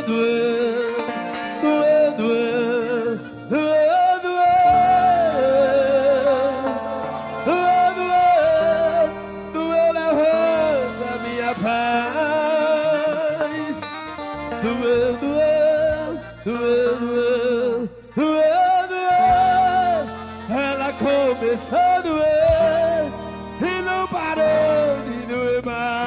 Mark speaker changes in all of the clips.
Speaker 1: Ela começou a doer e não parou de doer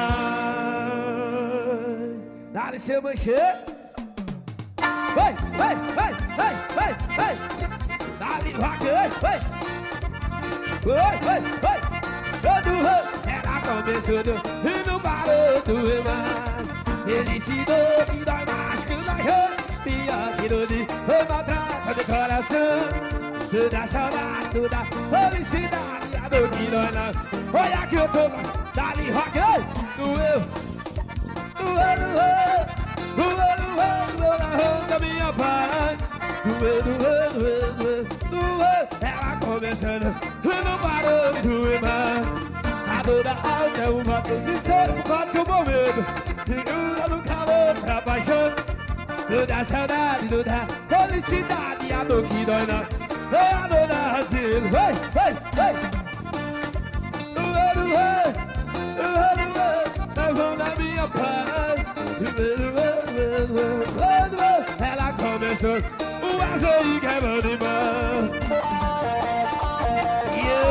Speaker 1: mais. Dá-lhe seu manchete. Vai, vai, vai, vai, vai, vai. Dá-lhe rock, vai, vai. Vai, vai, vai. Ela começou a doer e não parou de doer mais. Ele se deu que dói mais que dói. Pior que dói, foi maltrata do coração. Toda saudade, toda felicidade, a dor que dói não. Olha que eu tô, dá-lhe rock, doeu. Doeu, doeu, doeu, doeu, doeu na rua da minha paz. Doeu, doeu, doeu, doeu, doeu. Ela começando e não parou de doer mais. A dor da alma é uma dor sincera, por quanto eu vou medo. Segura no calor da paixão. Toda saudade, toda felicidade, a dor que dói não. A dor da razão, vai, vai, vai. Doeu, doeu, doeu, doeu, na mão da minha paz. Doeu, doeu, doeu, doeu, doeu. Ela começou o azul e quebrou de mão. E eu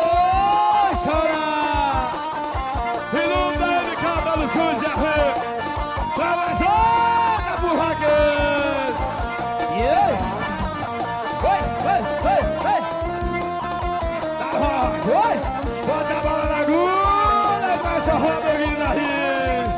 Speaker 1: chorar e não deve cabra no sul de arreio. Vamos jogar pro raquete. E eu vai, vai, vai, vai. Vai, bota a bola na agulha, começa a roda aqui na rede.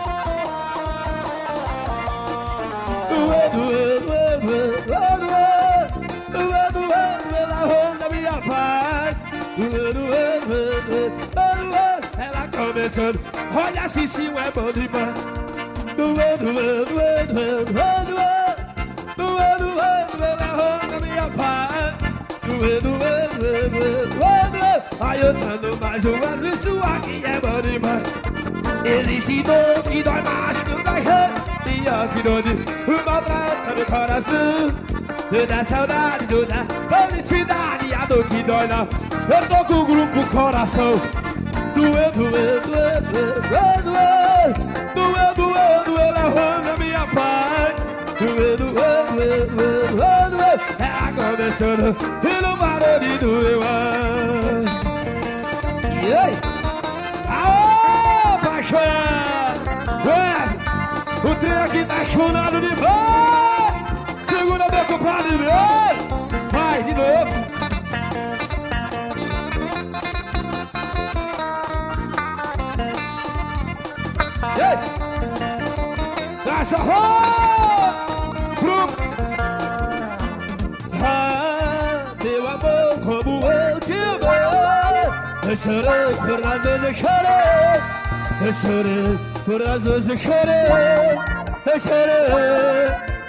Speaker 1: Doeu, doeu, doeu, doeu, doeu, doeu, doeu, doeu na rua da minha paz. Doeu, doeu, doeu, doeu, doeu. Ela começando, olha assim, sim, é bom demais. Doeu, doeu, doeu, doeu, doeu, doeu, doeu, doeu na rua da minha paz. Doeu, doeu, doeu, doeu, doeu. Aí eu dando mais uma vez, isso aqui é bom demais. Ele se deu que dói mais que o dói. Pior que dói, o maltrata no coração. Toda saudade, toda felicidade, a dor que dói não. Eu tô com o grupo coração. Doeu, doeu, doeu, doeu, doeu. Doeu, doeu, doeu, levando a minha paz. Doeu, doeu, doeu, doeu, doeu. Ela começando e não parou de doer mais. E aí? Aô, paixão! O trem aqui tá chonado de boa. Segura meu compadre meu. Vai, de novo. Ei! Cachorro! Meu amor, como eu te amo. Eu chorei por as vezes eu chorei. Eu chorei por as vezes eu chorei. Eu chorei.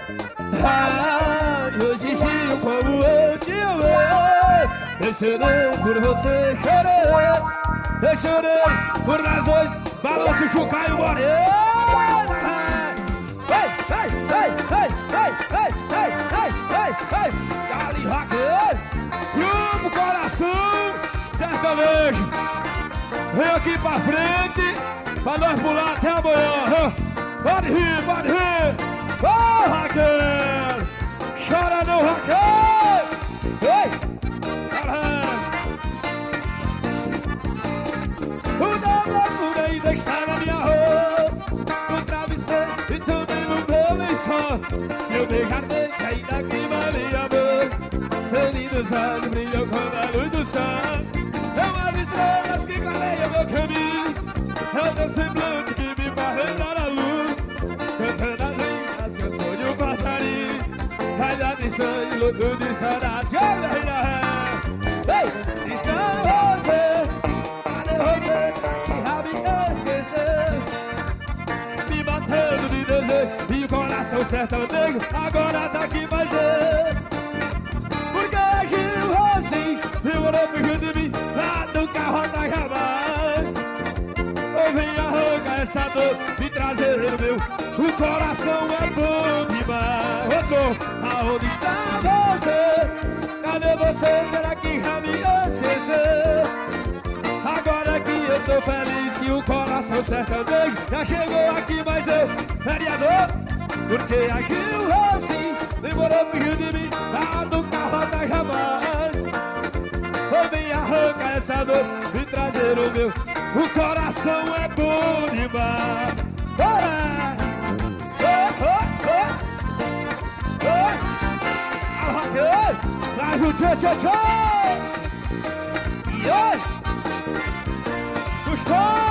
Speaker 1: Hoje sim, como eu te amo. Eu chorei por você, chorei. Eu chorei por nós dois. Balança o Chucai e o Moreno. Ei, ei, ei, ei, ei, ei, ei, ei, ei, ei. Dali Raquel, grupo coração sertanejo. Vem aqui pra frente pra nós pular até amanhã. Pode rir, pode rir. Ô, Raquel, chora não, Raquel. Ei, o dobro ainda está na minha roupa, no travesseiro e também no meu lençol. Seu beijar dente ainda queima minha boca. Seu lindo olhos brilham com a luz do sol. São as estrelas que clareiam meu caminho. É o teu semblante que me faz lembrar a luz. Cantando as lendas que eu sonho um passarinho. Vai dar distância, louco de saudade. Ei, está você. Me batendo de desejo e o coração sertanejo agora tá aqui mais eu. Porque hoje o assim demorou fugindo de mim lá no carro da jamais. Eu vim arrancar essa dor e trazer o meu. O coração é bom. amor, aonde está você? Cadê você? Será que já me esqueceu? Agora que eu tô feliz que o coração sertanejo já chegou aqui, mas eu, vereador, porque aqui o Rossi demorou fugiu de mim, tá no carro da jamais. Foi bem arrancar essa dor e trazer o meu. O coração é bom demais. Bora! Traz o tchê-tchê-tchê! E hoje, gostou?